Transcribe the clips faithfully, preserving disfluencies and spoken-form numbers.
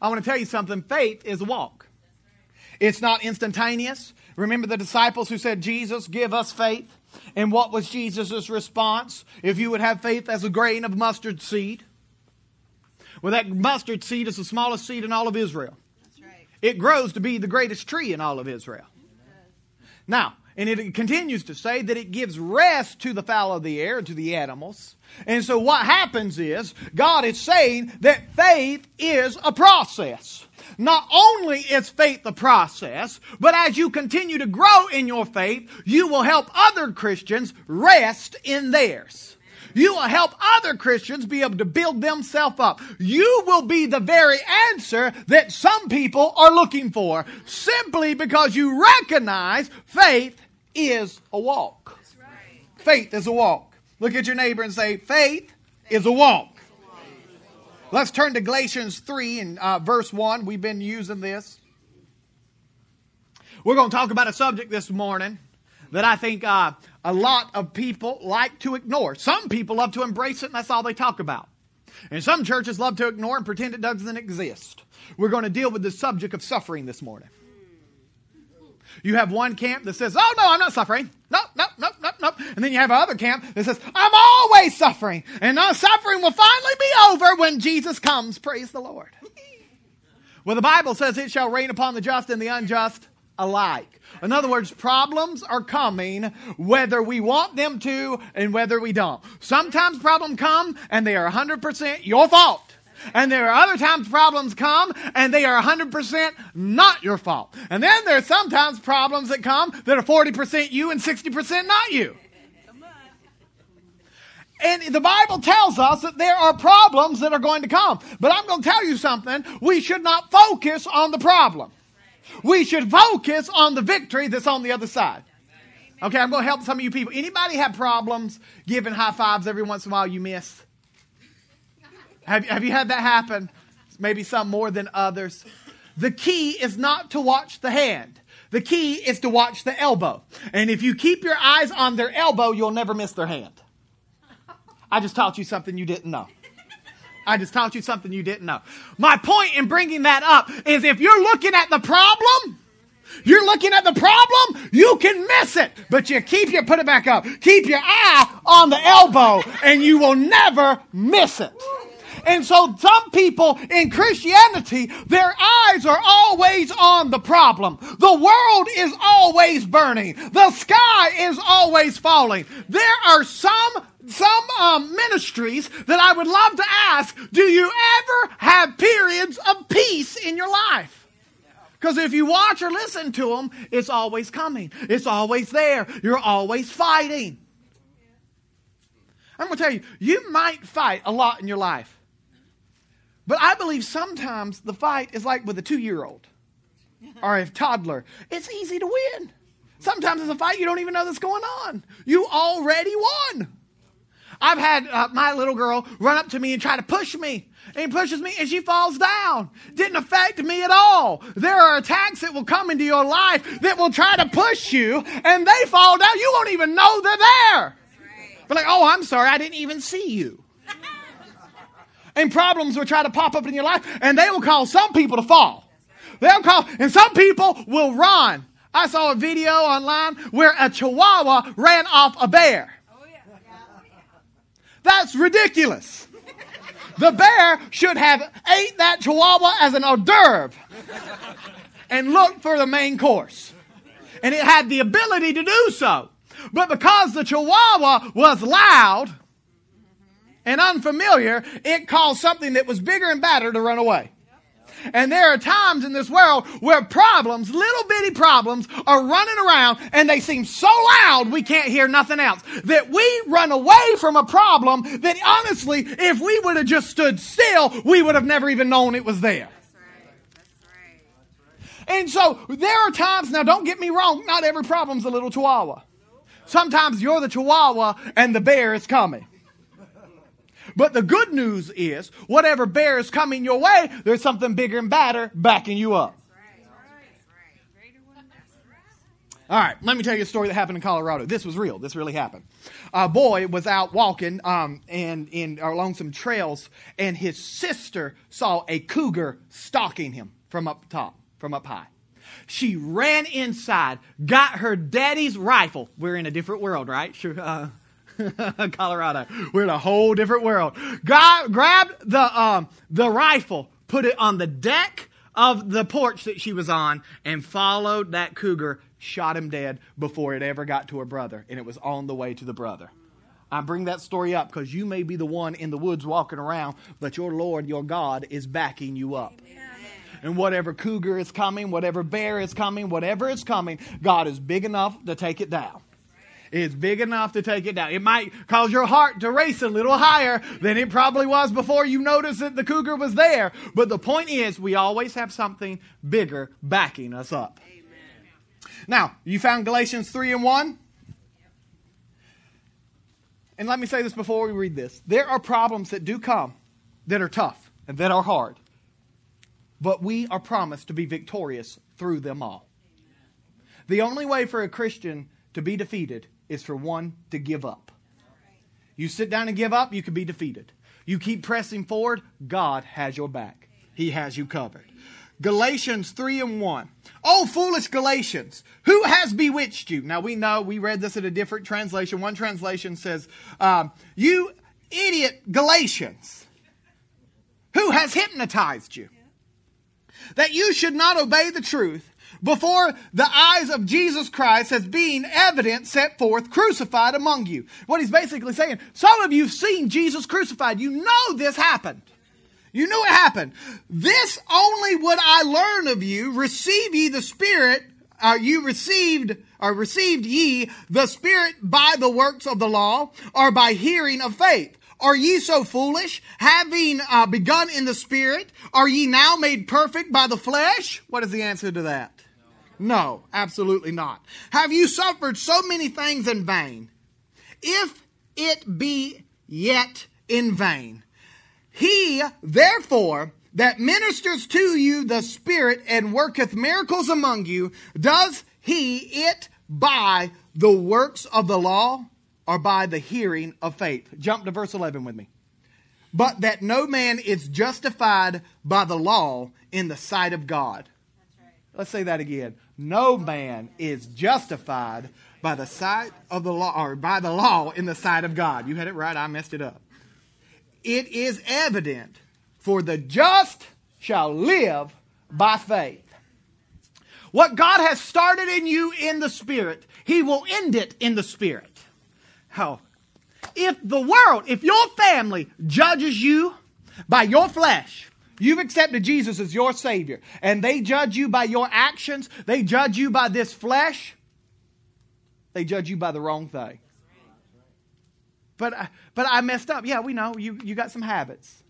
I want to tell you something. Faith is a walk. It's not instantaneous. Remember the disciples who said, Jesus, give us faith. And what was Jesus' response? If you would have faith as a grain of mustard seed. Well, that mustard seed is the smallest seed in all of Israel. That's right. It grows to be the greatest tree in all of Israel. Now, and it continues to say that it gives rest to the fowl of the air and to the animals. And so what happens is, God is saying that faith is a process. Not only is faith a process, but as you continue to grow in your faith, you will help other Christians rest in theirs. You will help other Christians be able to build themselves up. You will be the very answer that some people are looking for, simply because you recognize faith is a walk. Faith is a walk. Look at your neighbor and say, faith is a walk. Let's turn to Galatians three and uh, verse one. We've been using this. We're going to talk about a subject this morning that I think uh, a lot of people like to ignore. Some people love to embrace it, and that's all they talk about. And some churches love to ignore and pretend it doesn't exist. We're going to deal with the subject of suffering this morning. You have one camp that says, oh, no, I'm not suffering. Nope, nope, nope, nope, nope. And then you have another camp that says, I'm always suffering. And our suffering will finally be over when Jesus comes. Praise the Lord. Well, the Bible says it shall rain upon the just and the unjust alike. In other words, problems are coming whether we want them to and whether we don't. Sometimes problems come and they are one hundred percent your fault. And there are other times problems come and they are one hundred percent not your fault. And then there are sometimes problems that come that are forty percent you and sixty percent not you. And the Bible tells us that there are problems that are going to come. But I'm going to tell you something. We should not focus on the problem. We should focus on the victory that's on the other side. Okay, I'm going to help some of you people. Anybody have problems giving high fives every once in a while you miss? Have, have you had that happen? Maybe some more than others. The key is not to watch the hand. The key is to watch the elbow. And if you keep your eyes on their elbow, you'll never miss their hand. I just taught you something you didn't know. I just taught you something you didn't know. My point in bringing that up is if you're looking at the problem, you're looking at the problem, you can miss it. But you keep your, put it back up. Keep your eye on the elbow and you will never miss it. And so some people in Christianity, their eyes are always on the problem. The world is always burning. The sky is always falling. There are some some um, ministries that I would love to ask, do you ever have periods of peace in your life? Because if you watch or listen to them, it's always coming. It's always there. You're always fighting. I'm going to tell you, you might fight a lot in your life. But I believe sometimes the fight is like with a two-year-old or a toddler. It's easy to win. Sometimes it's a fight you don't even know that's going on. You already won. I've had uh, my little girl run up to me and try to push me. And pushes me and she falls down. Didn't affect me at all. There are attacks that will come into your life that will try to push you and they fall down. You won't even know they're there. But like, oh, I'm sorry, I didn't even see you. And problems will try to pop up in your life and they will cause some people to fall. They'll call, and some people will run. I saw a video online where a chihuahua ran off a bear. That's ridiculous. The bear should have ate that chihuahua as an hors d'oeuvre and looked for the main course. And it had the ability to do so. But because the chihuahua was loud and unfamiliar, it caused something that was bigger and badder to run away. And there are times in this world where problems, little bitty problems, are running around and they seem so loud we can't hear nothing else. That we run away from a problem that honestly, if we would have just stood still, we would have never even known it was there. That's right. That's right. And so there are times, now don't get me wrong, not every problem's a little chihuahua. Sometimes you're the chihuahua and the bear is coming. But the good news is, whatever bear is coming your way, there's something bigger and badder backing you up. All right, let me tell you a story that happened in Colorado. This was real. This really happened. A boy was out walking um, and in along some trails, and his sister saw a cougar stalking him from up top, from up high. She ran inside, got her daddy's rifle. We're in a different world, right? Sure. Uh, Colorado. We're in a whole different world. Got, grabbed the um, the rifle, put it on the deck of the porch that she was on, and followed that cougar, shot him dead before it ever got to her brother, and it was on the way to the brother. I bring that story up because you may be the one in the woods walking around, but your Lord, your God, is backing you up. And whatever cougar is coming, whatever bear is coming, whatever is coming, God is big enough to take it down. It's big enough to take it down. It might cause your heart to race a little higher than it probably was before you noticed that the cougar was there. But the point is, we always have something bigger backing us up. Amen. Now, you found Galatians three and one? And let me say this before we read this. There are problems that do come that are tough and that are hard. But we are promised to be victorious through them all. The only way for a Christian to be defeated is for one to give up. You sit down and give up, you can be defeated. You keep pressing forward, God has your back. He has you covered. Galatians three and one. Oh, foolish Galatians, who has bewitched you? Now we know, we read this in a different translation. One translation says, um, you idiot Galatians, who has hypnotized you? That you should not obey the truth before the eyes of Jesus Christ as being evident set forth crucified among you. What he's basically saying, some of you have seen Jesus crucified. You know this happened. You knew it happened. This only would I learn of you. Receive ye the Spirit. Uh, you received or received ye the Spirit by the works of the law or by hearing of faith. Are ye so foolish, having uh, begun in the Spirit? Are ye now made perfect by the flesh? What is the answer to that? No, absolutely not. Have you suffered so many things in vain? If it be yet in vain. He, therefore, that ministers to you the Spirit and worketh miracles among you, does he it by the works of the law or by the hearing of faith? Jump to verse eleven with me. But that no man is justified by the law in the sight of God. Let's say that again. No man is justified by the sight of the law, or by the law in the sight of God. You had it right. I messed it up. It is evident, for the just shall live by faith. What God has started in you in the Spirit, He will end it in the Spirit. How? If the world, if your family judges you by your flesh, you've accepted Jesus as your Savior, and they judge you by your actions, they judge you by this flesh, they judge you by the wrong thing. But, but I messed up. Yeah, we know. You, you got some habits.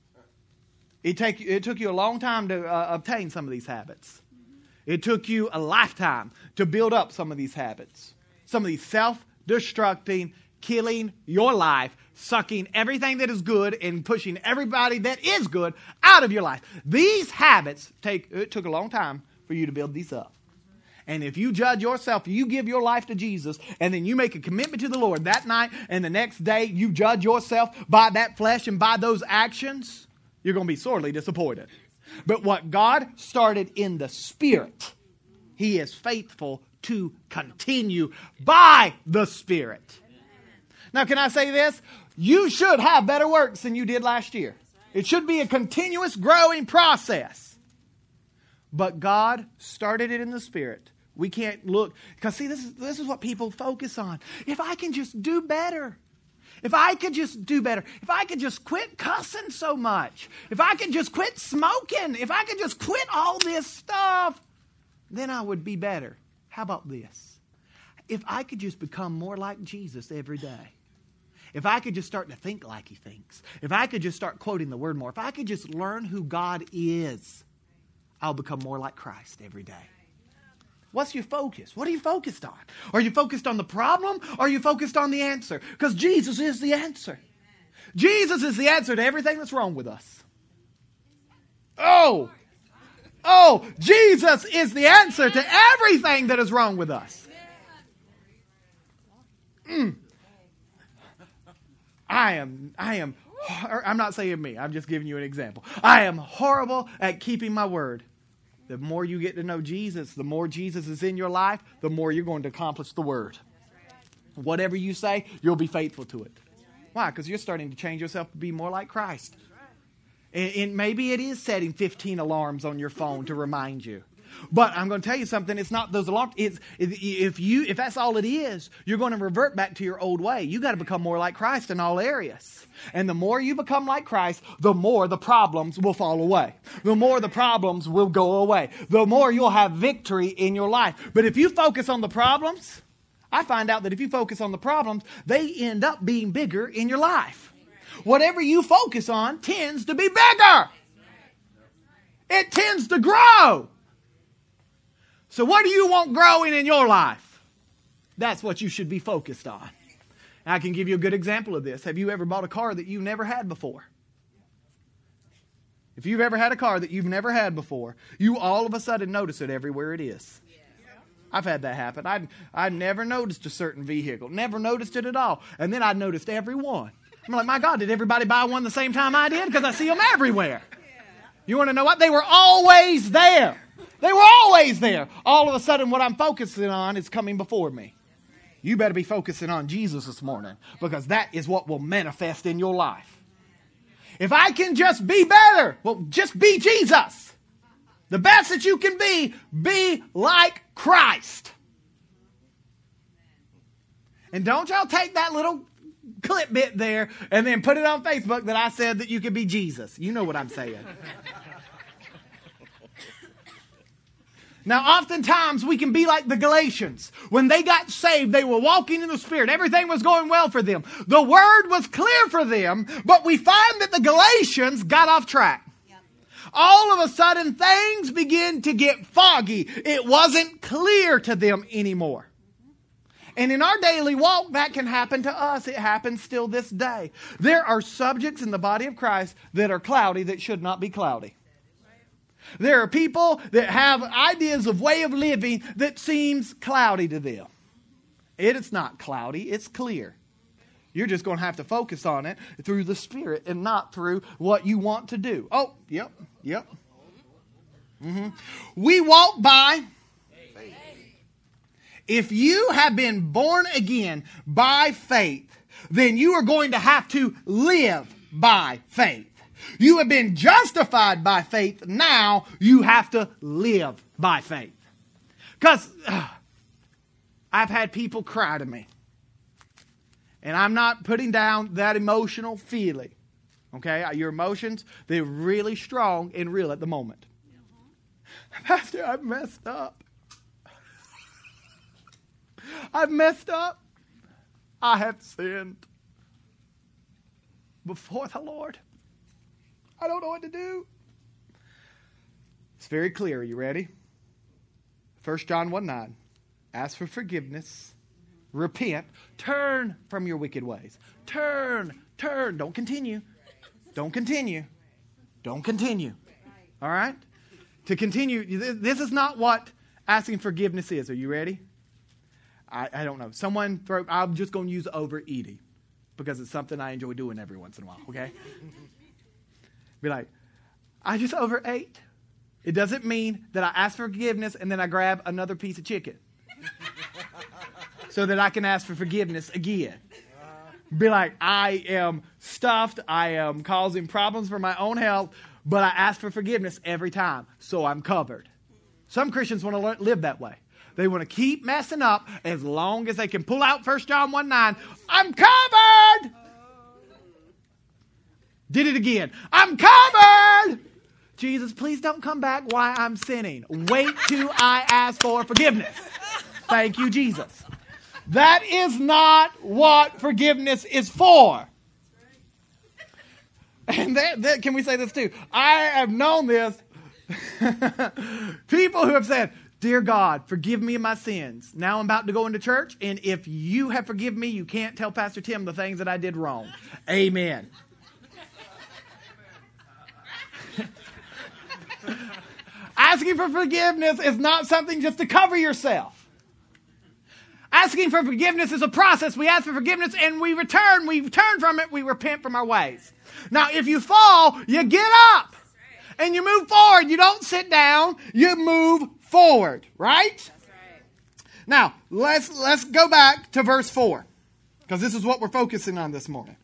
It, take, it took you a long time to uh, obtain some of these habits. It took you a lifetime to build up some of these habits. Some of these self-destructing, killing your life, sucking everything that is good and pushing everybody that is good out of your life. These habits, take it took a long time for you to build these up. And if you judge yourself, you give your life to Jesus, and then you make a commitment to the Lord that night, and the next day you judge yourself by that flesh and by those actions, you're going to be sorely disappointed. But what God started in the Spirit, He is faithful to continue by the Spirit. Now, can I say this? You should have better works than you did last year. It should be a continuous growing process. But God started it in the Spirit. We can't look, because see, this is, this is what people focus on. If I can just do better. If I could just do better. If I could just quit cussing so much. If I could just quit smoking. If I could just quit all this stuff, then I would be better. How about this? If I could just become more like Jesus every day. If I could just start to think like He thinks. If I could just start quoting the Word more. If I could just learn who God is, I'll become more like Christ every day. What's your focus? What are you focused on? Are you focused on the problem? Or are you focused on the answer? Because Jesus is the answer. Jesus is the answer to everything that's wrong with us. Oh! Oh! Jesus is the answer to everything that is wrong with us. Mm. I am, I am, I'm not saying me. I'm just giving you an example. I am horrible at keeping my word. The more you get to know Jesus, the more Jesus is in your life, the more you're going to accomplish the word. Whatever you say, you'll be faithful to it. Why? Because you're starting to change yourself to be more like Christ. And, and maybe it is setting fifteen alarms on your phone to remind you. But I'm going to tell you something. It's not those alarms. It's, if you, if that's all it is, you're going to revert back to your old way. You got to become more like Christ in all areas. And the more you become like Christ, the more the problems will fall away. The more the problems will go away. The more you'll have victory in your life. But if you focus on the problems, I find out that if you focus on the problems, they end up being bigger in your life. Whatever you focus on tends to be bigger. It tends to grow. So what do you want growing in your life? That's what you should be focused on. And I can give you a good example of this. Have you ever bought a car that you've never had before? If you've ever had a car that you've never had before, you all of a sudden notice it everywhere it is. I've had that happen. I I never noticed a certain vehicle. Never noticed it at all. And then I noticed every one. I'm like, my God, did everybody buy one the same time I did? Because I see them everywhere. You want to know what? They were always there. They were always there. All of a sudden, what I'm focusing on is coming before me. You better be focusing on Jesus this morning, because that is what will manifest in your life. If I can just be better, well, just be Jesus. The best that you can be, be like Christ. And don't y'all take that little clip bit there and then put it on Facebook that I said that you could be Jesus. You know what I'm saying. Now, oftentimes we can be like the Galatians. When they got saved, they were walking in the Spirit. Everything was going well for them. The Word was clear for them, but we find that the Galatians got off track. Yep. All of a sudden, things begin to get foggy. It wasn't clear to them anymore. And in our daily walk, that can happen to us. It happens still this day. There are subjects in the body of Christ that are cloudy that should not be cloudy. There are people that have ideas of way of living that seems cloudy to them. It is not cloudy, it's clear. You're just going to have to focus on it through the Spirit and not through what you want to do. Oh, yep, yep. Mm-hmm. We walk by. If you have been born again by faith, then you are going to have to live by faith. You have been justified by faith. Now you have to live by faith. Because uh, I've had people cry to me. And I'm not putting down that emotional feeling. Okay? Your emotions, they're really strong and real at the moment. Pastor, I've messed up. I've messed up. I have sinned before the Lord. I don't know what to do. It's very clear. Are you ready? First John one nine. Ask for forgiveness. Repent. Turn from your wicked ways. Turn. Turn. Don't continue. Don't continue. Don't continue. All right? To continue, this is not what asking forgiveness is. Are you ready? I, I don't know. Someone throw, I'm just going to use overeating because it's something I enjoy doing every once in a while, okay? Be like, I just overate. It doesn't mean that I ask for forgiveness and then I grab another piece of chicken so that I can ask for forgiveness again. Be like, I am stuffed. I am causing problems for my own health, but I ask for forgiveness every time, so I'm covered. Some Christians want to live that way. They want to keep messing up as long as they can pull out First John one nine. I'm covered. Did it again. I'm covered. Jesus, please don't come back while I'm sinning. Wait till I ask for forgiveness. Thank you, Jesus. That is not what forgiveness is for. And that, that, can we say this too? I have known this. People who have said, dear God, forgive me of my sins. Now I'm about to go into church, and if you have forgiven me, you can't tell Pastor Tim the things that I did wrong. Amen. Asking for forgiveness is not something just to cover yourself. Asking for forgiveness is a process. We ask for forgiveness and we return. We turn from it. We repent from our ways. Now, if you fall, you get up and you move forward. You don't sit down. You move forward, right? That's right. Now, let's, let's go back to verse four because this is what we're focusing on this morning.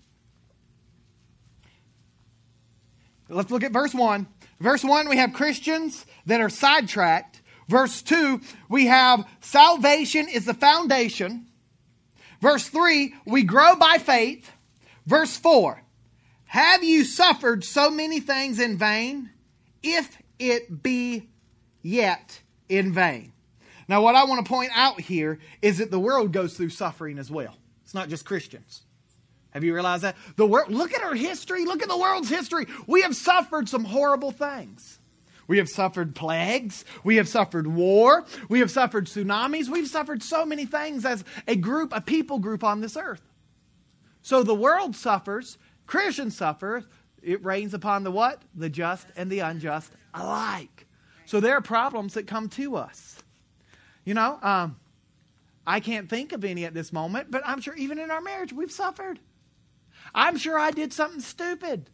Let's look at verse one. Verse one, we have Christians that are sidetracked. Verse two, we have salvation is the foundation. Verse three, we grow by faith. Verse four, have you suffered so many things in vain, if it be yet in vain? Now, what I want to point out here is that the world goes through suffering as well. It's not just Christians. Have you realized that? The world, look at our history. Look at the world's history. We have suffered some horrible things. We have suffered plagues. We have suffered war. We have suffered tsunamis. We've suffered so many things as a group, a people group on this earth. So the world suffers. Christians suffer. It rains upon the what? The just and the unjust alike. So there are problems that come to us. You know, um, I can't think of any at this moment, but I'm sure even in our marriage we've suffered. I'm sure I did something stupid.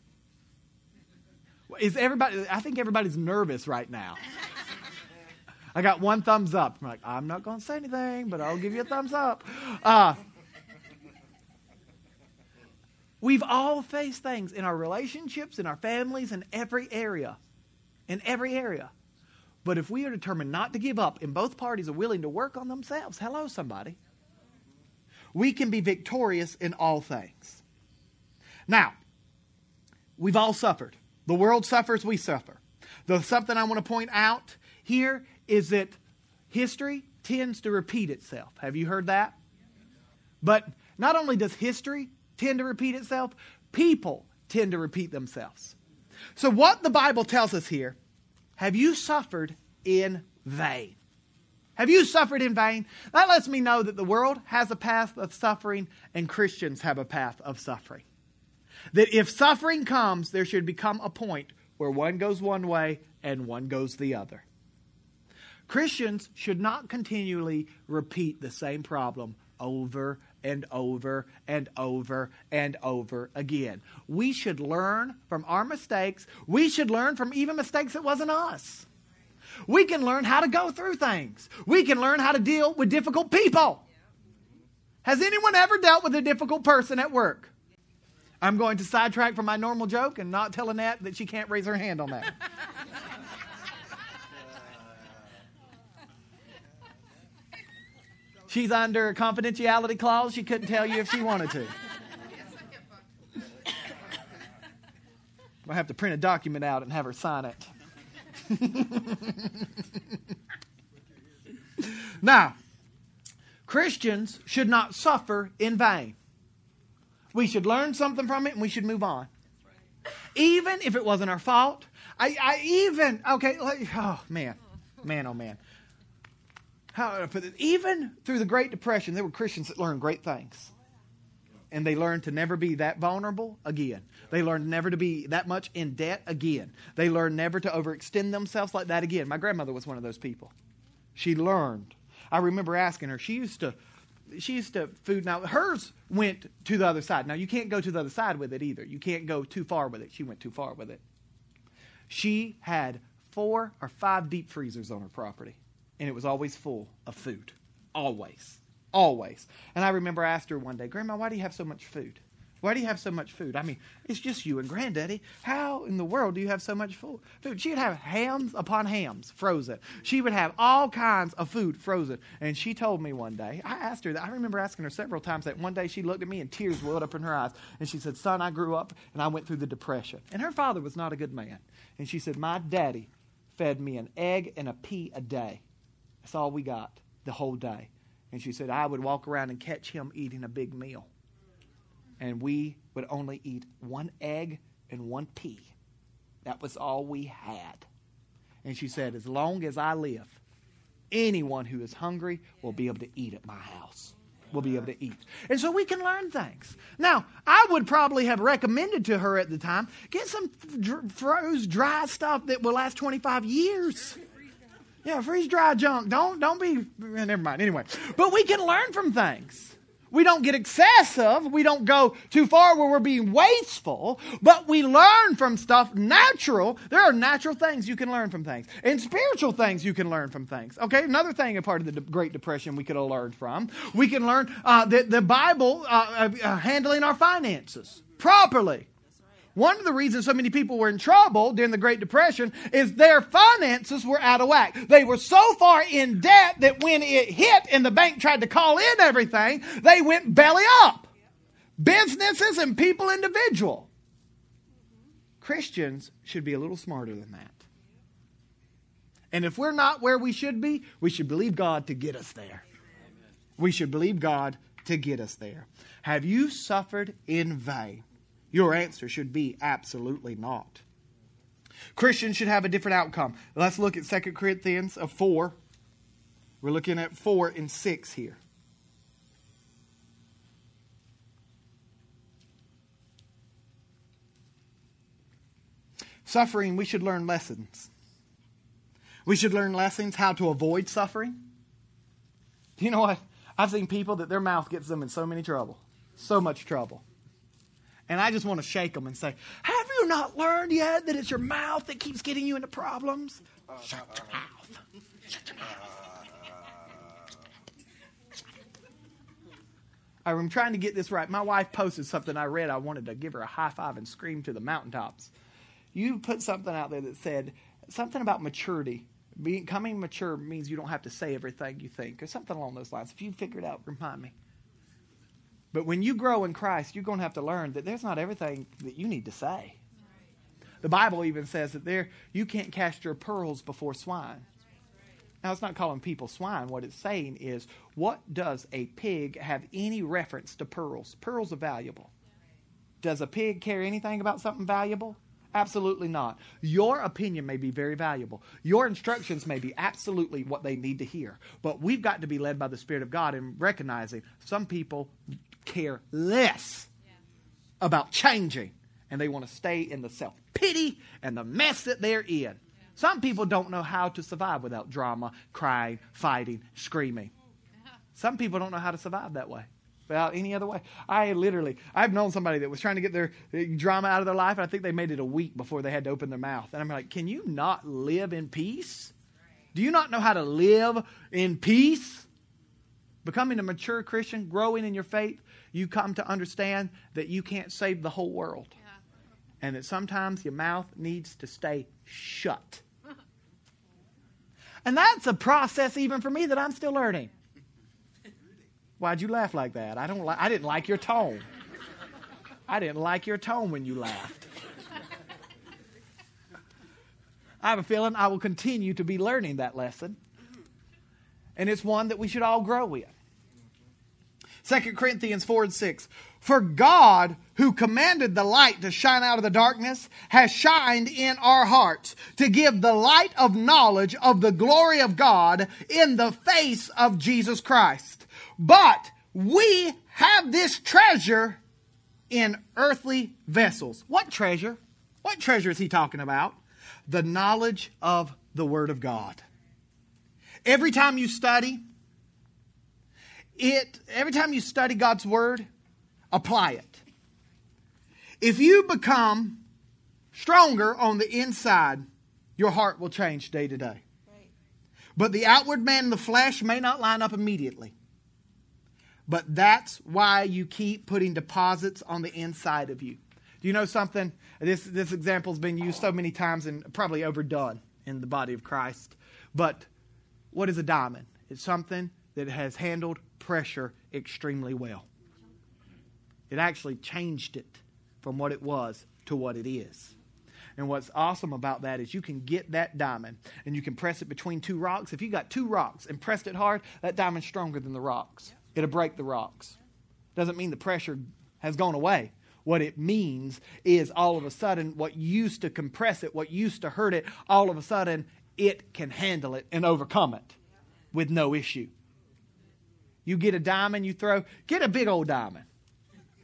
Is everybody? I think everybody's nervous right now. I got one thumbs up. I'm like, I'm not going to say anything, but I'll give you a thumbs up. Uh, we've all faced things in our relationships, in our families, in every area. In every area. But if we are determined not to give up and both parties are willing to work on themselves, hello somebody, we can be victorious in all things. Now, we've all suffered. The world suffers, we suffer. The something I want to point out here is that history tends to repeat itself. Have you heard that? But not only does history tend to repeat itself, people tend to repeat themselves. So what the Bible tells us here, have you suffered in vain? Have you suffered in vain? That lets me know that the world has a path of suffering and Christians have a path of suffering. That if suffering comes, there should become a point where one goes one way and one goes the other. Christians should not continually repeat the same problem over and over and over and over again. We should learn from our mistakes. We should learn from even mistakes that wasn't us. We can learn how to go through things. We can learn how to deal with difficult people. Has anyone ever dealt with a difficult person at work? I'm going to sidetrack from my normal joke and not tell Annette that she can't raise her hand on that. She's under a confidentiality clause. She couldn't tell you if she wanted to. I'll have to print a document out and have her sign it. Now, Christians should not suffer in vain. We should learn something from it and we should move on. Even if it wasn't our fault. I, I even, okay, oh man, man, oh man. How, even through the Great Depression, there were Christians that learned great things. And they learned to never be that vulnerable again. They learned never to be that much in debt again. They learned never to overextend themselves like that again. My grandmother was one of those people. She learned. I remember asking her, she used to, she used to food. Now, hers went to the other side. Now, you can't go to the other side with it either. You can't go too far with it. She went too far with it. She had four or five deep freezers on her property. And it was always full of food. Always. Always. And I remember I asked her one day, Grandma, why do you have so much food? Why do you have so much food? I mean, it's just you and Granddaddy. How in the world do you have so much food? She would have hams upon hams frozen. She would have all kinds of food frozen. And she told me one day, I asked her that. I remember asking her several times that one day she looked at me and tears welled up in her eyes. And she said, son, I grew up and I went through the Depression. And her father was not a good man. And she said, my daddy fed me an egg and a pea a day. That's all we got the whole day. And she said, I would walk around and catch him eating a big meal. And we would only eat one egg and one pea. That was all we had. And she said, as long as I live, anyone who is hungry will be able to eat at my house. Will be able to eat. And so we can learn things. Now, I would probably have recommended to her at the time, get some dr- froze, dry stuff that will last twenty-five years. Yeah, freeze dry junk. Don't don't be. Never mind. Anyway, but we can learn from things. We don't get excessive. We don't go too far where we're being wasteful. But we learn from stuff natural. There are natural things you can learn from things. And spiritual things you can learn from things. Okay, another thing, a part of the Great Depression we could have learned from. We can learn uh, the, the Bible uh, uh, handling our finances properly. One of the reasons so many people were in trouble during the Great Depression is their finances were out of whack. They were so far in debt that when it hit and the bank tried to call in everything, they went belly up. Businesses and people individual. Christians should be a little smarter than that. And if we're not where we should be, we should believe God to get us there. We should believe God to get us there. Have you suffered in vain? Your answer should be absolutely not. Christians should have a different outcome. Let's look at Second Corinthians of four. We're looking at four and six here. Suffering, we should learn lessons. We should learn lessons how to avoid suffering. Do you know what? I've seen people that their mouth gets them in so many trouble. So much trouble. And I just want to shake them and say, have you not learned yet that it's your mouth that keeps getting you into problems? Shut your mouth. Shut your mouth. I'm trying to get this right. My wife posted something I read. I wanted to give her a high five and scream to the mountaintops. You put something out there that said something about maturity. Becoming mature means you don't have to say everything you think, or something along those lines. If you figure it out, remind me. But when you grow in Christ, you're going to have to learn that there's not everything that you need to say. The Bible even says that there you can't cast your pearls before swine. Now, it's not calling people swine. What it's saying is, what does a pig have any reference to pearls? Pearls are valuable. Does a pig care anything about something valuable? Absolutely not. Your opinion may be very valuable. Your instructions may be absolutely what they need to hear. But we've got to be led by the Spirit of God in recognizing some people care less yeah. about changing. And they want to stay in the self-pity and the mess that they're in. Yeah. Some people don't know how to survive without drama, crying, fighting, screaming. Yeah. Some people don't know how to survive that way. Without any other way. I literally, I've known somebody that was trying to get their drama out of their life, and I think they made it a week before they had to open their mouth. And I'm like, can you not live in peace? Do you not know how to live in peace? Becoming a mature Christian, growing in your faith, you come to understand that you can't save the whole world. Yeah. And that sometimes your mouth needs to stay shut. And that's a process even for me that I'm still learning. Why'd you laugh like that? I don't like. I didn't like your tone. I didn't like your tone when you laughed. I have a feeling I will continue to be learning that lesson. And it's one that we should all grow in. Second Corinthians four and six. For God, who commanded the light to shine out of the darkness, has shined in our hearts to give the light of knowledge of the glory of God in the face of Jesus Christ. But we have this treasure in earthly vessels. What treasure? What treasure is he talking about? The knowledge of the Word of God. Every time you study, it, every time you study God's Word, apply it. If you become stronger on the inside, your heart will change day to day. Right. But the outward man in the flesh may not line up immediately. But that's why you keep putting deposits on the inside of you. Do you know something? This, this example has been used so many times and probably overdone in the body of Christ. But what is a diamond? It's something that has handled pressure extremely well. It actually changed it from what it was to what it is. And what's awesome about that is you can get that diamond and you can press it between two rocks. If you got two rocks and pressed it hard, that diamond's stronger than the rocks. It'll break the rocks. Doesn't mean the pressure has gone away. What it means is all of a sudden what used to compress it, what used to hurt it, all of a sudden it can handle it and overcome it with no issue. You get a diamond, you throw, get a big old diamond.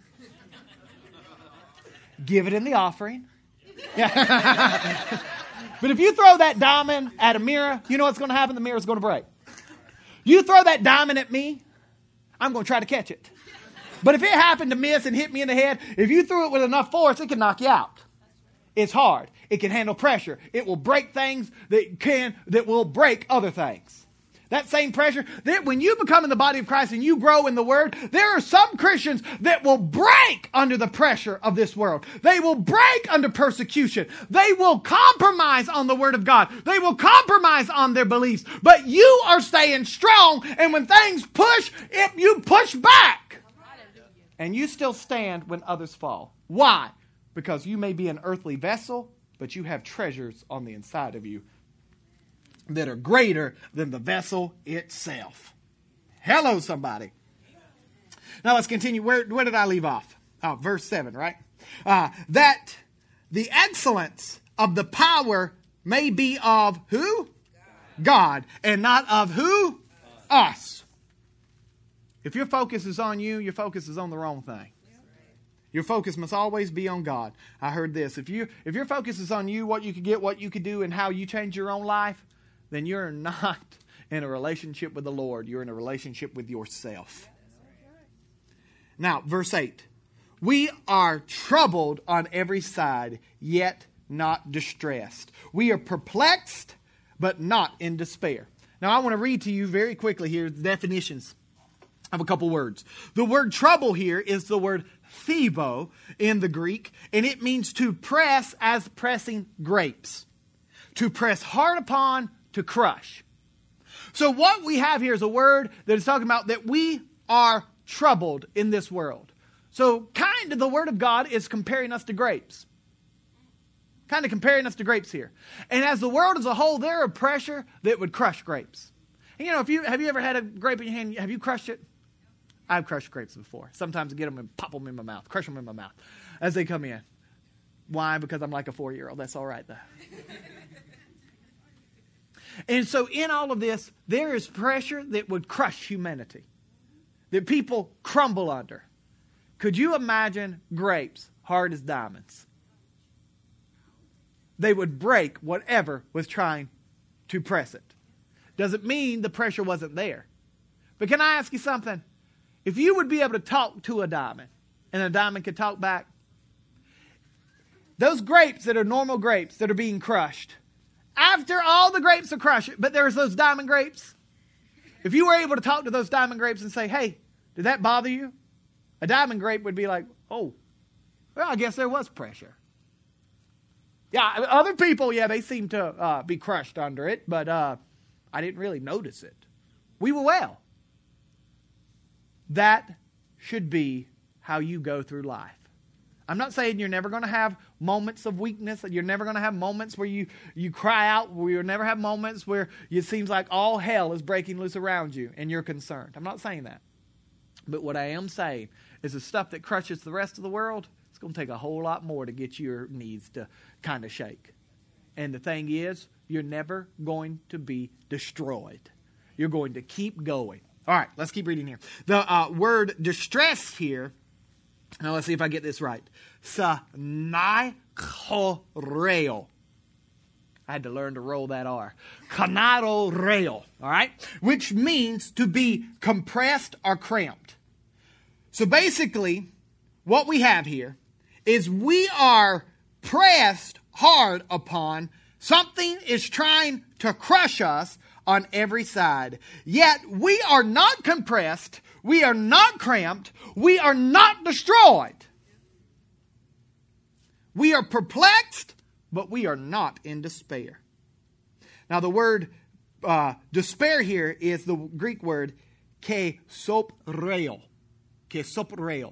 Give it in the offering. But if you throw that diamond at a mirror, you know what's going to happen? The mirror's going to break. You throw that diamond at me, I'm going to try to catch it. But if it happened to miss and hit me in the head, if you threw it with enough force, it can knock you out. It's hard. It can handle pressure. It will break things that can, that will break other things. That same pressure, that when you become in the body of Christ and you grow in the Word, there are some Christians that will break under the pressure of this world. They will break under persecution. They will compromise on the Word of God. They will compromise on their beliefs. But you are staying strong, and when things push, it, you push back. And you still stand when others fall. Why? Because you may be an earthly vessel, but you have treasures on the inside of you that are greater than the vessel itself. Hello, somebody. Now let's continue. Where, where did I leave off? Oh, verse seven, right? Uh, that the excellence of the power may be of who? God. God, and not of who? Us. Us. If your focus is on you, your focus is on the wrong thing. Your focus must always be on God. I heard this. If you if your focus is on you, what you could get, what you could do, and how you change your own life, then you're not in a relationship with the Lord. You're in a relationship with yourself. Now, verse eight. We are troubled on every side, yet not distressed. We are perplexed, but not in despair. Now, I want to read to you very quickly here the definitions of a couple words. The word trouble here is the word phebo in the Greek, and it means to press as pressing grapes. To press hard upon, to crush. So what we have here is a word that is talking about that we are troubled in this world. So kind of the word of God is comparing us to grapes. Kind of comparing us to grapes here. And as the world as a whole, there are pressure that would crush grapes. And you know, if you have you ever had a grape in your hand, have you crushed it? I've crushed grapes before. Sometimes I get them and pop them in my mouth, crush them in my mouth as they come in. Why? Because I'm like a four-year-old. That's all right, though. And so in all of this, there is pressure that would crush humanity, that people crumble under. Could you imagine grapes hard as diamonds? They would break whatever was trying to press it. Doesn't mean the pressure wasn't there. But can I ask you something? If you would be able to talk to a diamond, and a diamond could talk back, those grapes that are normal grapes that are being crushed, after all the grapes are crushed, but there's those diamond grapes. If you were able to talk to those diamond grapes and say, hey, did that bother you? A diamond grape would be like, oh, well, I guess there was pressure. Yeah, other people, yeah, they seem to uh, be crushed under it, but uh, I didn't really notice it. We were well. That should be how you go through life. I'm not saying you're never going to have moments of weakness. You're never going to have moments where you, you cry out. Where you'll never have moments where it seems like all hell is breaking loose around you and you're concerned. I'm not saying that. But what I am saying is the stuff that crushes the rest of the world, it's going to take a whole lot more to get your knees to kind of shake. And the thing is, you're never going to be destroyed. You're going to keep going. All right, let's keep reading here. The uh, word distress here, now let's see if I get this right. Sanaichoreo. I had to learn to roll that R. Kanaroreo, all right? Which means to be compressed or cramped. So basically, what we have here is we are pressed hard upon. Something is trying to crush us on every side. Yet we are not compressed. We are not cramped. We are not destroyed. We are perplexed, but we are not in despair. Now the word uh, despair here is the Greek word kesopreo. Kesopreo.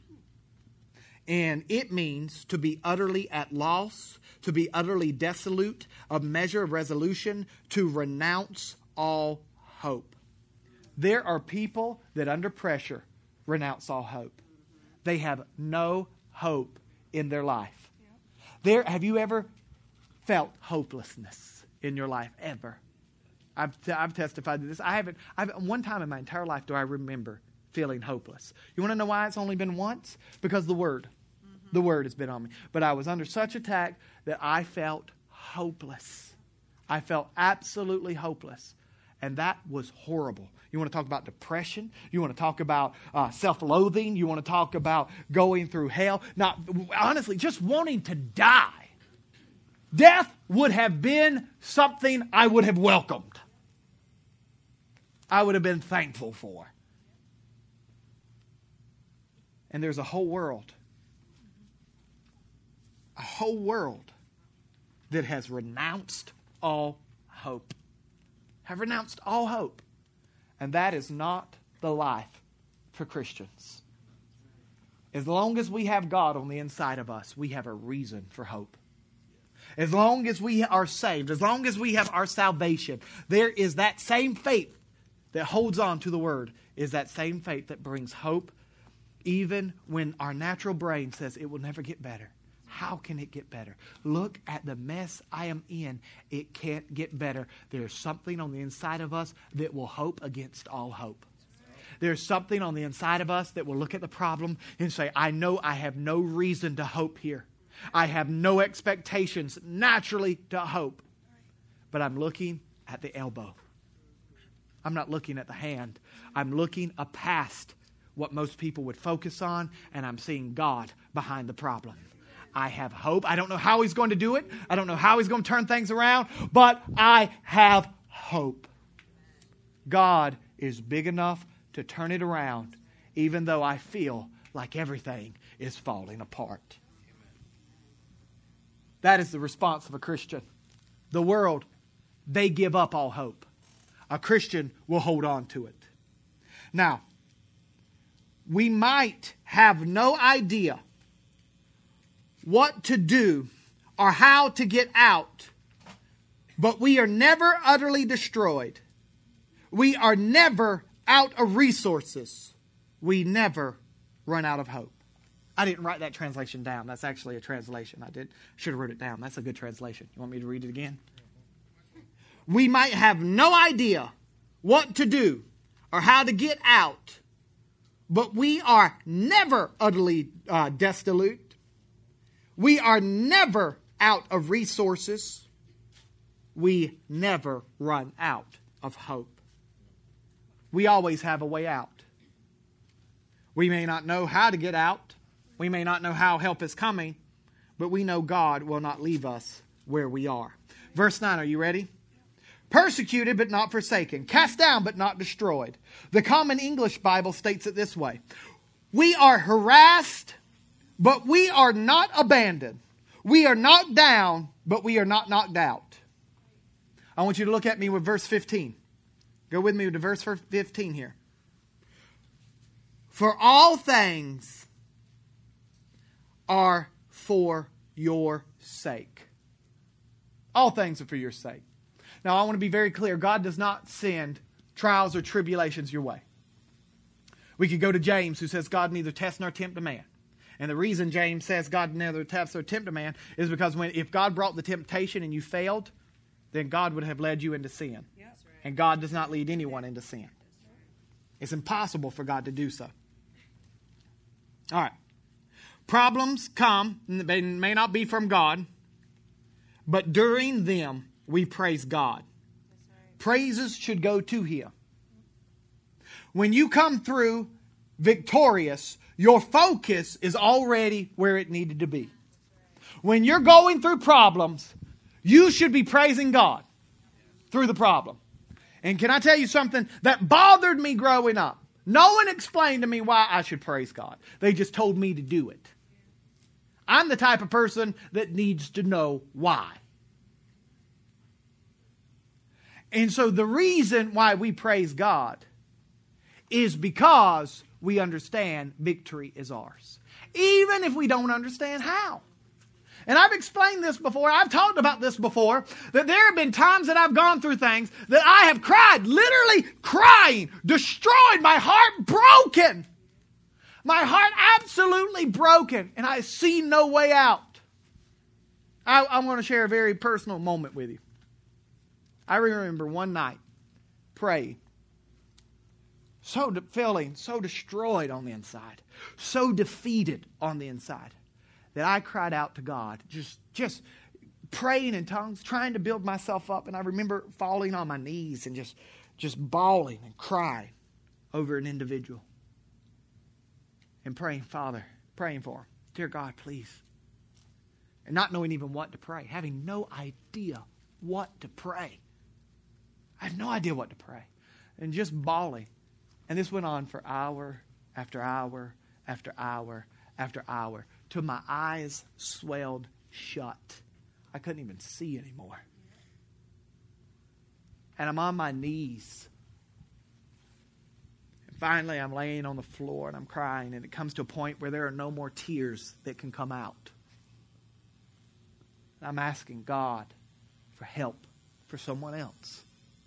And it means to be utterly at loss, to be utterly desolate, a measure of resolution, to renounce all hope. There are people that under pressure renounce all hope. They have no hope in their life. There, have you ever felt hopelessness in your life? Ever? I've, t- I've testified to this. I haven't, I've, one time in my entire life do I remember feeling hopeless. You want to know why it's only been once? Because the Word. The Word has been on me. But I was under such attack that I felt hopeless. I felt absolutely hopeless. And that was horrible. You want to talk about depression? You want to talk about uh, self-loathing? You want to talk about going through hell? Not honestly, just wanting to die. Death would have been something I would have welcomed. I would have been thankful for. And there's a whole world, a whole world that has renounced all hope. Have renounced all hope. And that is not the life for Christians. As long as we have God on the inside of us, we have a reason for hope. As long as we are saved, as long as we have our salvation, there is that same faith that holds on to the Word, is that same faith that brings hope even when our natural brain says it will never get better. How can it get better? Look at the mess I am in. It can't get better. There's something on the inside of us that will hope against all hope. There's something on the inside of us that will look at the problem and say, I know I have no reason to hope here. I have no expectations naturally to hope. But I'm looking at the elbow. I'm not looking at the hand. I'm looking past what most people would focus on, and I'm seeing God behind the problem. I have hope. I don't know how He's going to do it. I don't know how He's going to turn things around, but I have hope. God is big enough to turn it around, even though I feel like everything is falling apart. That is the response of a Christian. The world, they give up all hope. A Christian will hold on to it. Now, we might have no idea what to do or how to get out, but we are never utterly destroyed. We are never out of resources. We never run out of hope. I didn't write that translation down. That's actually a translation. I did should have wrote it down. That's a good translation. You want me to read it again? We might have no idea what to do or how to get out, but we are never utterly uh, desolate. We are never out of resources. We never run out of hope. We always have a way out. We may not know how to get out. We may not know how help is coming, but we know God will not leave us where we are. Verse nine, are you ready? Persecuted but not forsaken. Cast down but not destroyed. The Common English Bible states it this way. We are harassed, but we are not abandoned. We are knocked down, but we are not knocked out. I want you to look at me with verse fifteen. Go with me to verse fifteen here. For all things are for your sake. All things are for your sake. Now, I want to be very clear. God does not send trials or tribulations your way. We could go to James, who says God neither tests nor tempt a man. And the reason James says God neither tests nor tempt a man is because when if God brought the temptation and you failed, then God would have led you into sin. And God does not lead anyone into sin. It's impossible for God to do so. All right. Problems come, they may not be from God, but during them we praise God. Praises should go to Him. When you come through victorious, your focus is already where it needed to be. When you're going through problems, you should be praising God through the problem. And can I tell you something that bothered me growing up? No one explained to me why I should praise God. They just told me to do it. I'm the type of person that needs to know why. And so the reason why we praise God is because we understand victory is ours. Even if we don't understand how. And I've explained this before. I've talked about this before. That there have been times that I've gone through things that I have cried. Literally crying. Destroyed. My heart broken. My heart absolutely broken. And I see no way out. I, I'm going to share a very personal moment with you. I remember one night praying. So de- feeling so destroyed on the inside. So defeated on the inside. That I cried out to God, just, just praying in tongues, trying to build myself up. And I remember falling on my knees and just, just bawling and crying over an individual. And praying, Father, praying for him. Dear God, please. And not knowing even what to pray. Having no idea what to pray. I have no idea what to pray. And just bawling. And this went on for hour after hour after hour after hour. Till my eyes swelled shut. I couldn't even see anymore. And I'm on my knees. And finally I'm laying on the floor and I'm crying. And it comes to a point where there are no more tears that can come out. And I'm asking God for help for someone else.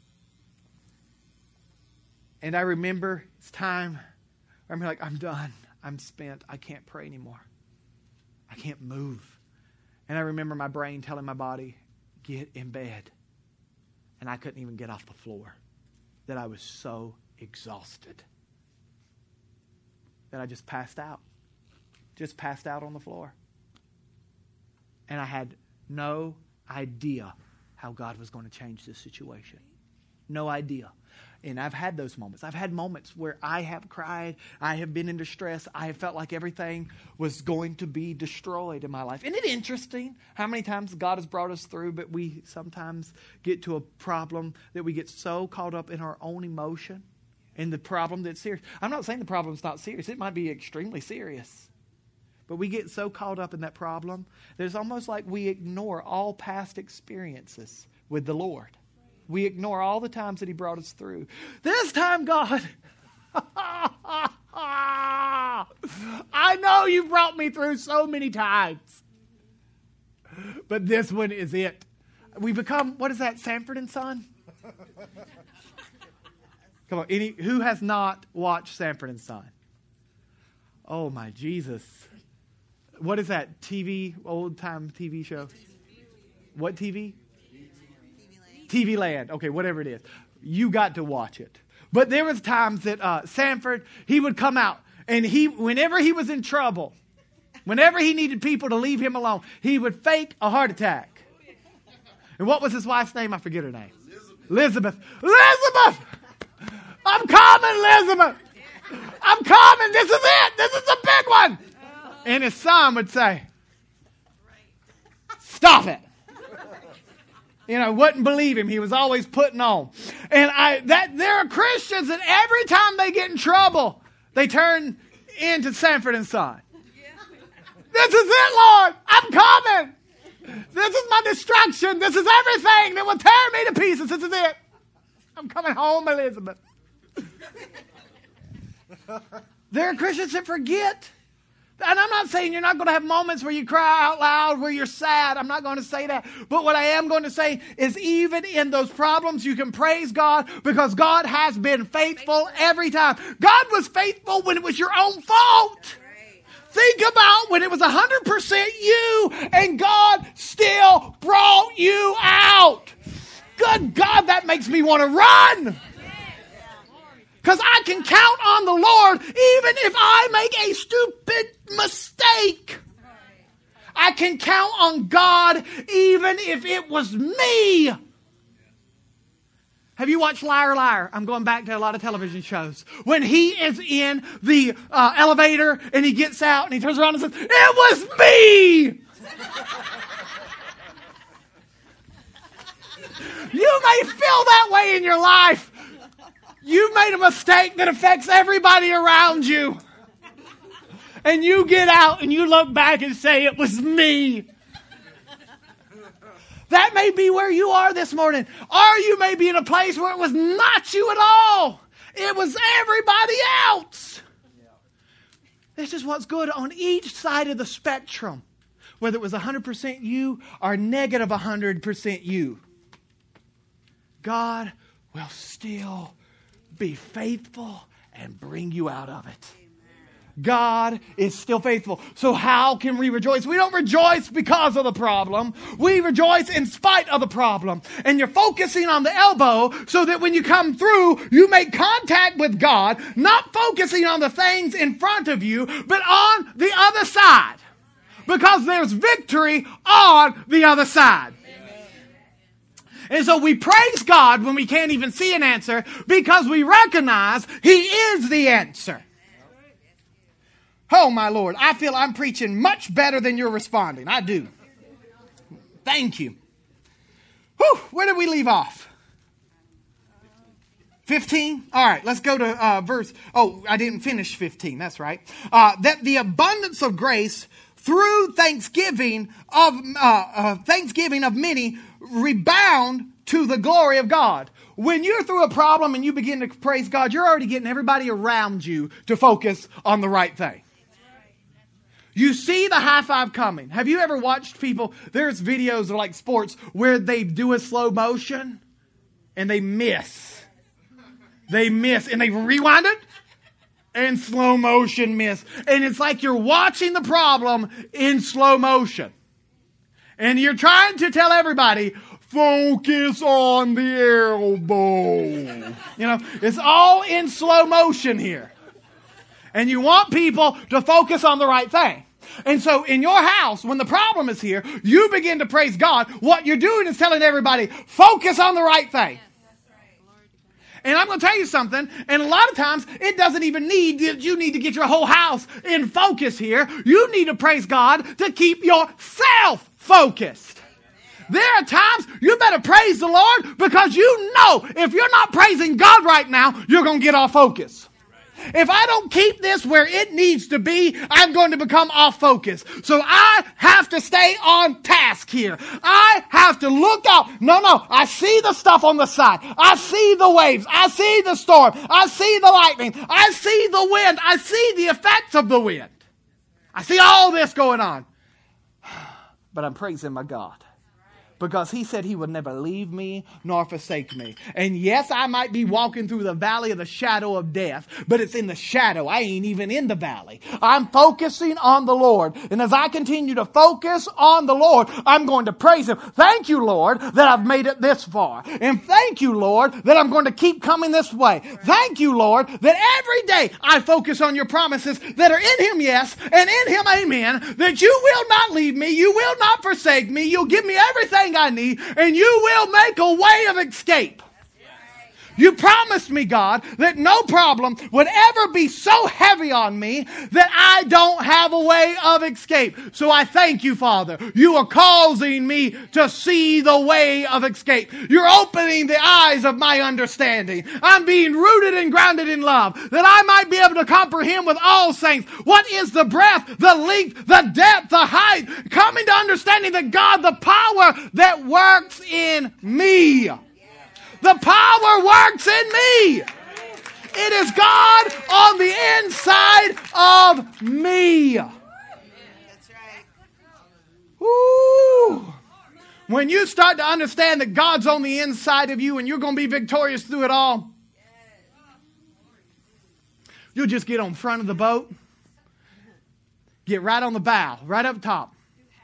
And I remember it's time. I'm like, I'm done. I'm spent. I can't pray anymore. I can't move. And I remember my brain telling my body, get in bed. And I couldn't even get off the floor. That I was so exhausted. That I just passed out. Just passed out on the floor. And I had no idea how God was going to change this situation. No idea. And I've had those moments. I've had moments where I have cried. I have been in distress. I have felt like everything was going to be destroyed in my life. Isn't it interesting how many times God has brought us through, but we sometimes get to a problem that we get so caught up in our own emotion and the problem that's serious. I'm not saying the problem's not serious. It might be extremely serious. But we get so caught up in that problem that it's almost like we ignore all past experiences with the Lord. We ignore all the times that He brought us through. This time, God, I know you brought me through so many times. But this one is it. We become, what is that, Sanford and Son? Come on, any who has not watched Sanford and Son? Oh my Jesus. What is that T V, old time T V show? What T V? T V Land. Okay, whatever it is. You got to watch it. But there was times that uh, Sanford, he would come out. And he, whenever he was in trouble, whenever he needed people to leave him alone, he would fake a heart attack. And what was his wife's name? I forget her name. Elizabeth. Elizabeth! I'm coming, Elizabeth! I'm coming! This is it! This is the big one! And his son would say, stop it! You know, wouldn't believe him. He was always putting on. And I that there are Christians that every time they get in trouble, they turn into Sanford and Son. This is it, Lord. I'm coming. This is my destruction. This is everything that will tear me to pieces. This is it. I'm coming home, Elizabeth. There are Christians that forget. And I'm not saying you're not going to have moments where you cry out loud, where you're sad. I'm not going to say that. But what I am going to say is even in those problems, you can praise God because God has been faithful every time. God was faithful when it was your own fault. Think about when it was one hundred percent you and God still brought you out. Good God, that makes me want to run. Because I can count on the Lord even if I make a stupid mistake. I can count on God even if it was me. Have you watched Liar Liar? I'm going back to a lot of television shows. When he is in the uh, elevator and he gets out and he turns around and says, it was me! You may feel that way in your life. You made a mistake that affects everybody around you. And you get out and you look back and say, it was me. That may be where you are this morning. Or you may be in a place where it was not you at all. It was everybody else. This is what's good on each side of the spectrum. Whether it was one hundred percent you or negative one hundred percent you. God will still be faithful and bring you out of it. God is still faithful. So how can we rejoice? We don't rejoice because of the problem. We rejoice in spite of the problem. And you're focusing on the elbow so that when you come through, you make contact with God, not focusing on the things in front of you, but on the other side. because there's victory on the other side. And so we praise God when we can't even see an answer because we recognize He is the answer. Oh, my Lord, I feel I'm preaching much better than you're responding. I do. Thank you. Whew, where did we leave off? fifteen? All right, let's go to uh, verse. Oh, I didn't finish fifteen. That's right. Uh, that the abundance of grace through thanksgiving of uh, uh, thanksgiving of many rebound to the glory of God. When you're through a problem and you begin to praise God, you're already getting everybody around you to focus on the right thing. You see the high five coming. Have you ever watched people? There's videos of like sports where they do a slow motion and they miss. They miss and they rewind it and slow motion miss. And it's like you're watching the problem in slow motion. And you're trying to tell everybody, focus on the elbow. You know, it's all in slow motion here. And you want people to focus on the right thing. And so in your house, when the problem is here, you begin to praise God. What you're doing is telling everybody, focus on the right thing. And I'm going to tell you something, and a lot of times it doesn't even need that you need to get your whole house in focus here. You need to praise God to keep yourself focused. There are times you better praise the Lord because you know if you're not praising God right now, you're going to get off focus. If I don't keep this where it needs to be, I'm going to become off focus. So I have to stay on task here. I have to look out. No, no. I see the stuff on the side. I see the waves. I see the storm. I see the lightning. I see the wind. I see the effects of the wind. I see all this going on. But I'm praising my God. Because He said He would never leave me nor forsake me. And yes, I might be walking through the valley of the shadow of death, but it's in the shadow. I ain't even in the valley. I'm focusing on the Lord. And as I continue to focus on the Lord, I'm going to praise Him. Thank you, Lord, that I've made it this far. And thank you, Lord, that I'm going to keep coming this way. Thank you, Lord, that every day I focus on your promises that are in Him, yes, and in Him, amen, that you will not leave me. You will not forsake me. You'll give me everything I need, and you will make a way of escape. You promised me, God, that no problem would ever be so heavy on me that I don't have a way of escape. So I thank you, Father. You are causing me to see the way of escape. You're opening the eyes of my understanding. I'm being rooted and grounded in love, that I might be able to comprehend with all saints what is the breadth, the length, the depth, the height, coming to understanding that God, the power that works in me. The power works in me. It is God on the inside of me. That's right. Woo. When you start to understand that God's on the inside of you and you're going to be victorious through it all, you'll just get on front of the boat, get right on the bow, right up top.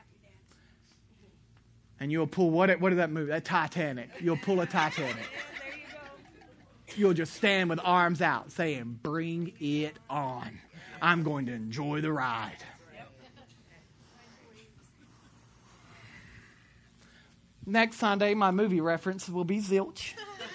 And you'll pull, what, what did that move? That Titanic. You'll pull a Titanic. You'll just stand with arms out saying, bring it on. I'm going to enjoy the ride. Next Sunday, my movie reference will be Zilch.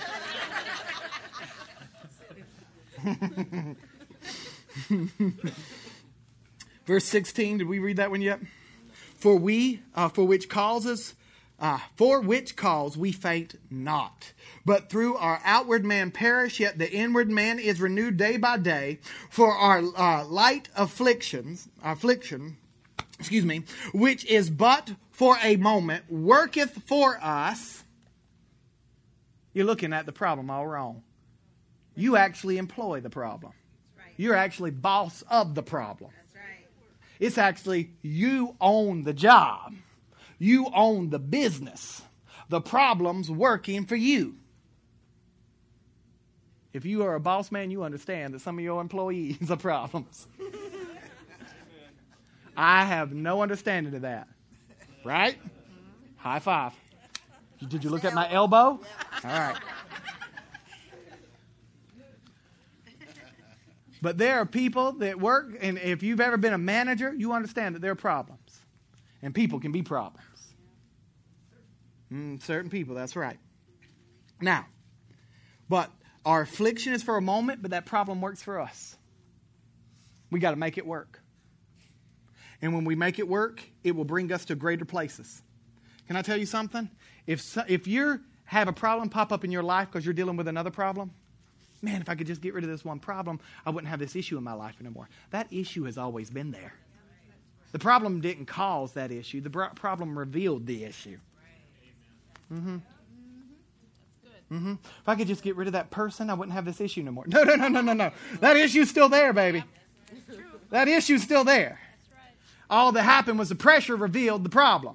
Verse sixteen, did we read that one yet? For we, uh, for which causes... Uh, for which cause we faint not, but through our outward man perish, yet the inward man is renewed day by day. For our uh, light afflictions, affliction, excuse me, which is but for a moment, worketh for us. You're looking at the problem all wrong. You actually employ the problem. You're actually boss of the problem. It's actually you own the job. You own the business. The problem's working for you. If you are a boss man, you understand that some of your employees are problems. I have no understanding of that. Right? High five. Did you look at my elbow? All right. But there are people that work, and if you've ever been a manager, you understand that there are problems. And people can be problems. Mm, certain people, that's right. Now, but our affliction is for a moment, but that problem works for us. We got to make it work. And when we make it work, it will bring us to greater places. Can I tell you something? If so, if you have a problem pop up in your life because you're dealing with another problem, man, if I could just get rid of this one problem, I wouldn't have this issue in my life anymore. That issue has always been there. The problem didn't cause that issue. The bro- problem revealed the issue. Mm-hmm. Mm-hmm. If I could just get rid of that person, I wouldn't have this issue no more. No, no, no, no, no, no. That issue's still there, baby. That issue's still there. All that happened was the pressure revealed the problem.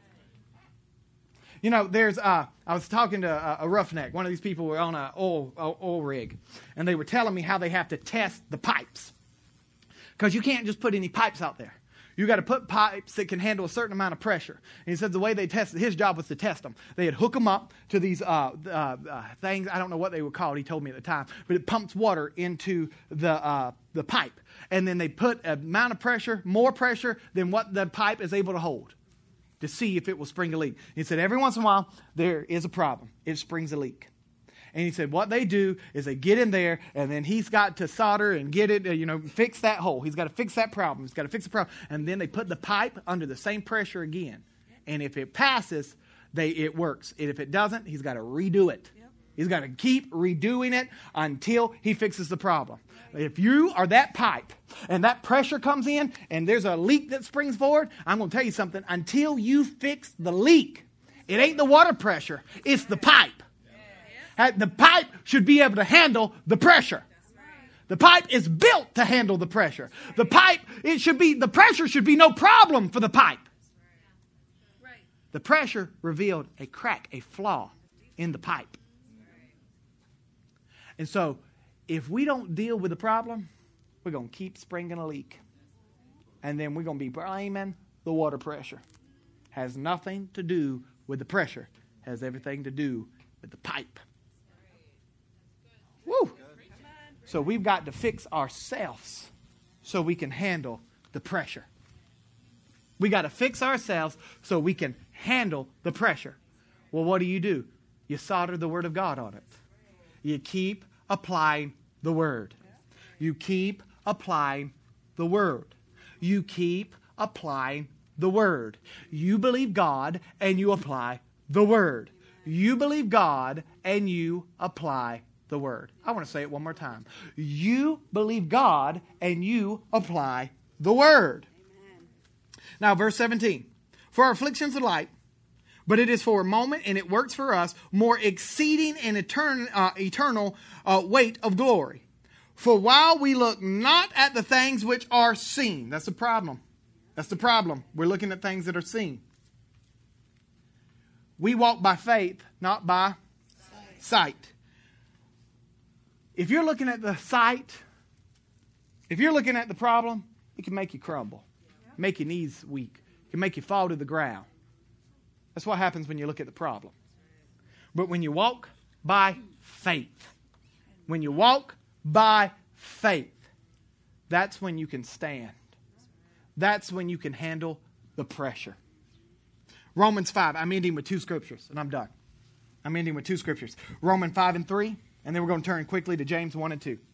You know, there's, uh, I was talking to a, a roughneck. One of these people were on an oil, oil rig, and they were telling me how they have to test the pipes. Because you can't just put any pipes out there. You got to put pipes that can handle a certain amount of pressure. And he said the way they tested, his job was to test them. They'd hook them up to these uh, uh, uh, things. I don't know what they were called. He told me at the time. But it pumps water into the uh, the pipe. And then they put an amount of pressure, more pressure than what the pipe is able to hold to see if it will spring a leak. He said every once in a while, there is a problem. It springs a leak. And he said what they do is they get in there, and then he's got to solder and get it, uh, you know, fix that hole. He's got to fix that problem. He's got to fix the problem. And then they put the pipe under the same pressure again. And if it passes, they it works. And if it doesn't, he's got to redo it. Yep. He's got to keep redoing it until he fixes the problem. Right. If you are that pipe and that pressure comes in and there's a leak that springs forward, I'm going to tell you something. Until you fix the leak, it ain't the water pressure. It's the pipe. The pipe should be able to handle the pressure. The pipe is built to handle the pressure. The pipe, it should be, the pressure should be no problem for the pipe. The pressure revealed a crack, a flaw in the pipe. And so, if we don't deal with the problem, we're going to keep springing a leak. And then we're going to be blaming the water pressure. Has nothing to do with the pressure. Has everything to do with the pipe. Woo! So we've got to fix ourselves so we can handle the pressure. We got to fix ourselves so we can handle the pressure. Well, what do you do? You solder the Word of God on it. You keep applying the Word. You keep applying the Word. You keep applying the Word. You believe God and you apply the Word. You believe God and you apply the Word. I want to say it one more time. You believe God and you apply the Word. Amen. Now, verse seventeen. For our afflictions are light, but it is for a moment, and it works for us more exceeding and etern- uh, eternal uh, weight of glory. For while we look not at the things which are seen. That's the problem. That's the problem. We're looking at things that are seen. We walk by faith, not by sight. sight. If you're looking at the sight, if you're looking at the problem, it can make you crumble, make your knees weak, it can make you fall to the ground. That's what happens when you look at the problem. But when you walk by faith, when you walk by faith, that's when you can stand. That's when you can handle the pressure. Romans five, I'm ending with two scriptures, and I'm done. I'm ending with two scriptures. Romans five and three. And then we're going to turn quickly to James one and two.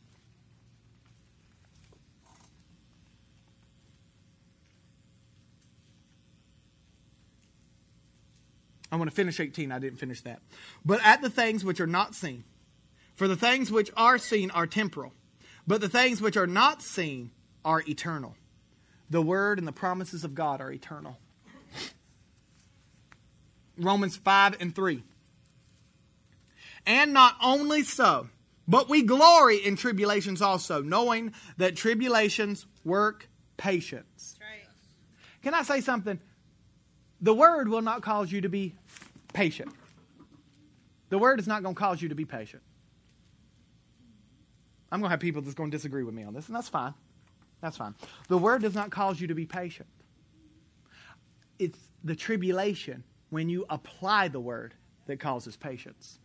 I want to finish eighteen. I didn't finish that. But at the things which are not seen. For the things which are seen are temporal. But the things which are not seen are eternal. The word and the promises of God are eternal. Romans five and three. And not only so, but we glory in tribulations also, knowing that tribulations work patience. Right. Can I say something? The word will not cause you to be patient. The word is not going to cause you to be patient. I'm going to have people that's going to disagree with me on this, and that's fine. That's fine. The word does not cause you to be patient. It's the tribulation when you apply the word that causes patience.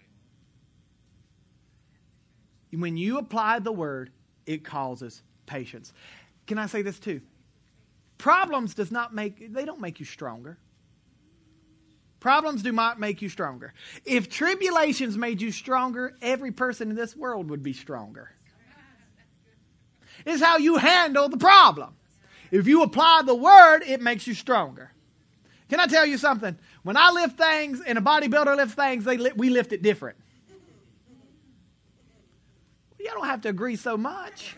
When you apply the word, it causes patience. Can I say this too? Problems does not make, they don't make you stronger. Problems do not make you stronger. If tribulations made you stronger, every person in this world would be stronger. It's how you handle the problem. If you apply the word, it makes you stronger. Can I tell you something? When I lift things and a bodybuilder lifts things, they li- we lift it different. You don't have to agree so much.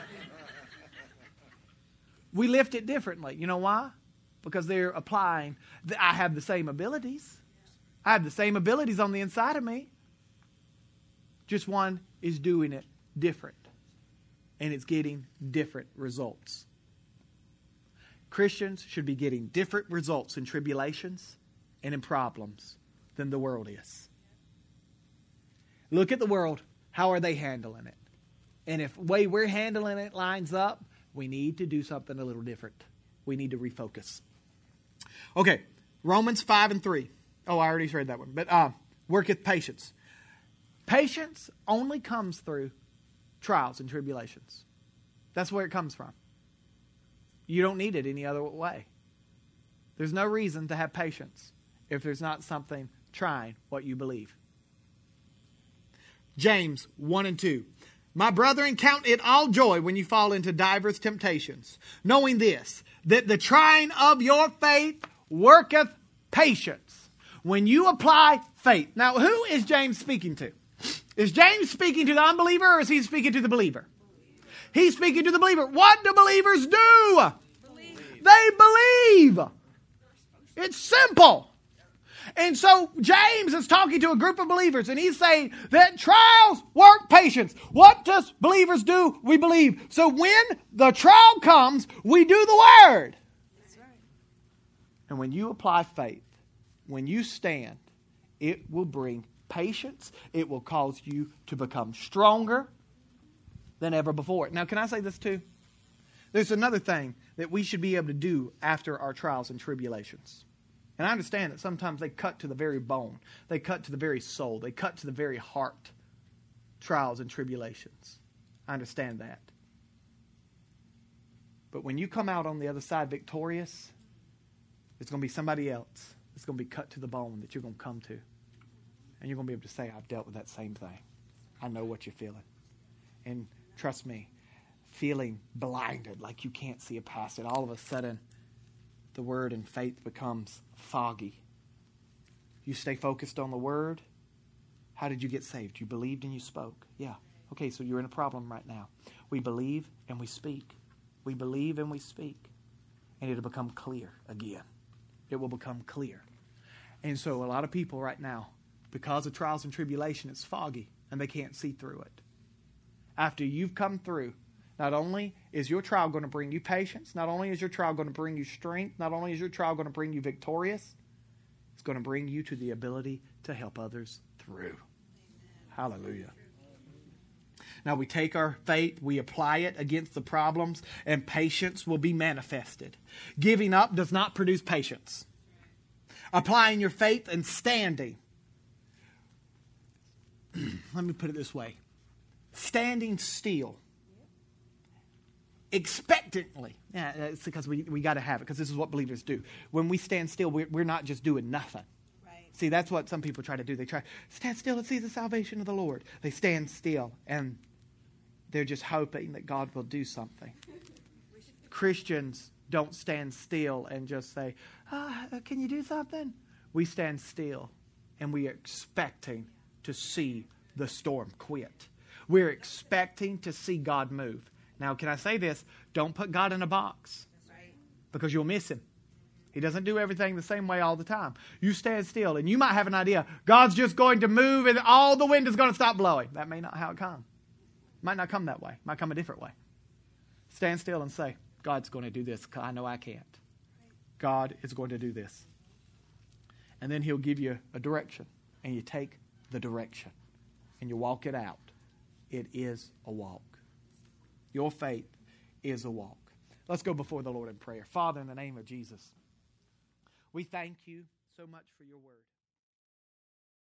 We lift it differently. You know why? Because they're applying. The, I have the same abilities. I have the same abilities on the inside of me. Just one is doing it different. And it's getting different results. Christians should be getting different results in tribulations and in problems than the world is. Look at the world. How are they handling it? And if the way we're handling it lines up, we need to do something a little different. We need to refocus. Okay, Romans five and three. Oh, I already read that one. But uh, worketh patience. Patience only comes through trials and tribulations. That's where it comes from. You don't need it any other way. There's no reason to have patience if there's not something trying what you believe. James one and two. My brethren, count it all joy when you fall into divers temptations, knowing this, that the trying of your faith worketh patience. When you apply faith. Now, who is James speaking to? Is James speaking to the unbeliever or is he speaking to the believer? He's speaking to the believer. What do believers do? Believe. They believe. It's simple. And so James is talking to a group of believers and he's saying that trials work patience. What does believers do? We believe. So when the trial comes, we do the word. That's right. And when you apply faith, when you stand, it will bring patience. It will cause you to become stronger than ever before. Now, can I say this too? There's another thing that we should be able to do after our trials and tribulations. And I understand that sometimes they cut to the very bone. They cut to the very soul. They cut to the very heart. Trials and tribulations. I understand that. But when you come out on the other side victorious, it's going to be somebody else. It's going to be cut to the bone that you're going to come to. And you're going to be able to say, I've dealt with that same thing. I know what you're feeling. And trust me, feeling blinded like you can't see past it. All of a sudden, the word and faith becomes foggy. You stay focused on the word. How did you get saved? You believed and you spoke. Yeah. Okay, so you're in a problem right now. We believe and we speak. We believe and we speak. And it'll become clear again. It will become clear. And so a lot of people right now, because of trials and tribulation, it's foggy and they can't see through it. After you've come through, not only is your trial going to bring you patience, not only is your trial going to bring you strength, not only is your trial going to bring you victorious, it's going to bring you to the ability to help others through. Amen. Hallelujah. Now we take our faith, we apply it against the problems, and patience will be manifested. Giving up does not produce patience. Applying your faith and standing. Let me put it this way. Standing still. Expectantly. Yeah, it's because we, we got to have it, because this is what believers do. When we stand still, we're, we're not just doing nothing. Right. See, that's what some people try to do. They try, stand still and see the salvation of the Lord. They stand still, and they're just hoping that God will do something. Christians don't stand still and just say, ah, can you do something? We stand still, and we are expecting to see the storm quit. We're expecting to see God move. Now, can I say this? Don't put God in a box. That's right. Because you'll miss Him. He doesn't do everything the same way all the time. You stand still, and you might have an idea. God's just going to move, and all the wind is going to stop blowing. That may not how it come. It might not come that way. It might come a different way. Stand still and say, God's going to do this, because I know I can't. God is going to do this. And then He'll give you a direction, and you take the direction, and you walk it out. It is a walk. Your faith is a walk. Let's go before the Lord in prayer. Father, in the name of Jesus, we thank you so much for your word.